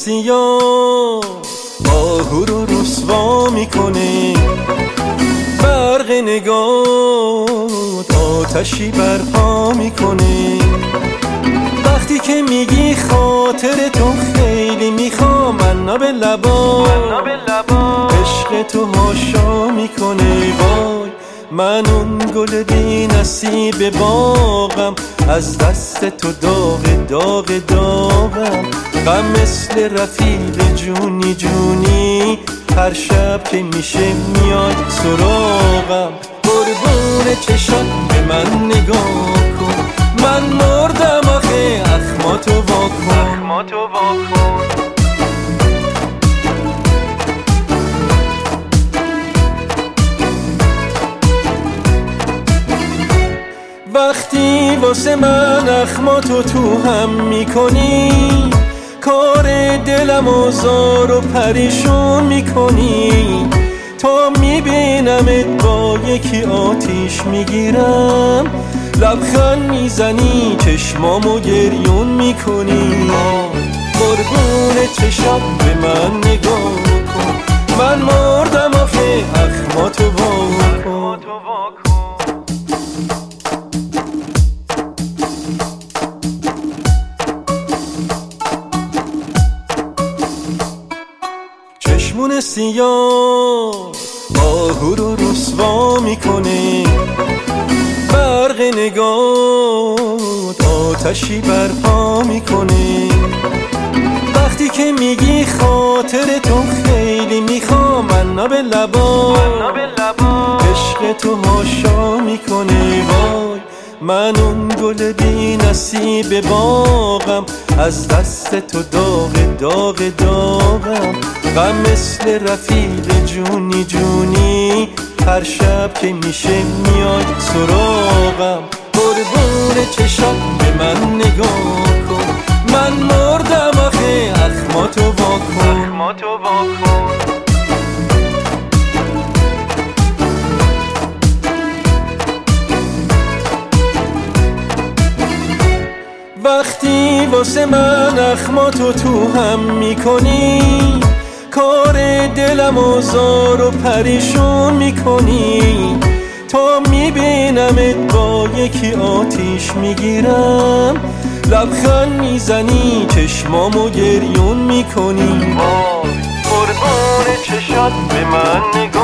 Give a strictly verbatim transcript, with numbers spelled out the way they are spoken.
سیاه آهو رو رسوا میکنه، برق نگات آتشی برپا میکنه. وقتی که میگی خاطر تو خیلی میخوام، من به لبا عشق تو هاشا میکنه. وای من اون گل بی نصیب باغم، از دست تو داغ داغ داغم. غم مثل رفیق جونی جونی، هر شب که میشه میاد سراغم. قربون چشات به من نگاه کن، من مردم آخه اخماتو واکن. وقتی واسه من اخماتو تو هم میکنی، کار دلم آزار و پریشون میکنی. تا میبینمت با یکی آتیش میگیرم، لبخند میزنی چشمامو گریون میکنی. قربون چشات به من نگاه کن، من مردم آخه اخماتو واکن. چشمون سیاه آهو رو رسوا میکنه، برق نگات آتشی برپا میکنه. وقتی که میگی خاطر تو خیلی میخوام، من به لبا عشق تو هاشا میکنه. وای من اون گل بی نصیب باغم، از دست تو داغ داغ داغم. غم مثل رفیق جونی جونی، هر شب که میشه میاد سراغم. قربون چشات به من نگاه کن، من مردم آخه اخماتو واکن. وقتی واسه من اخماتو تو هم میکنی، کار دلم آزار و پریشون میکنی. تا میبینمت با یکی آتیش میگیرم، لبخند میزنی چشمامو گریون میکنی. قربون چشات به من نگاه